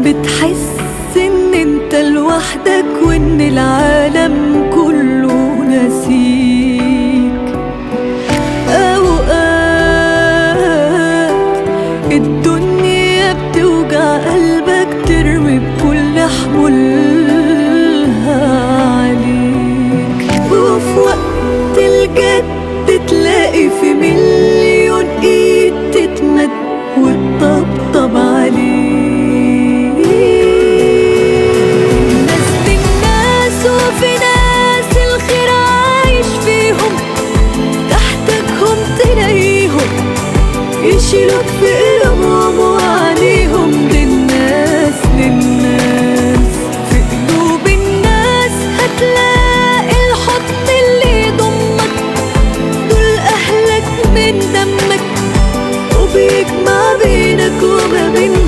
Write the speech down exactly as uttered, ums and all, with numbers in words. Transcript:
بتحس ان انت لوحدك وان العالم كله ناسيك. اوقات الدنيا بتوجع قلبك، ترمي بكل حمولها عليك، وفي وقت الجد تلاقي في مليون ايد تتمد وتطبطب عليك. ناس بالناس وفي ناس الخير عايش فيهم، تحتكهم تلاقيهم يشيلوك في قلوبهم وعليهم. للناس للناس في قلوب الناس هتلاقي الحضن اللي يضمك، دول أهلك من دمك، وبيجمع بينك وما بين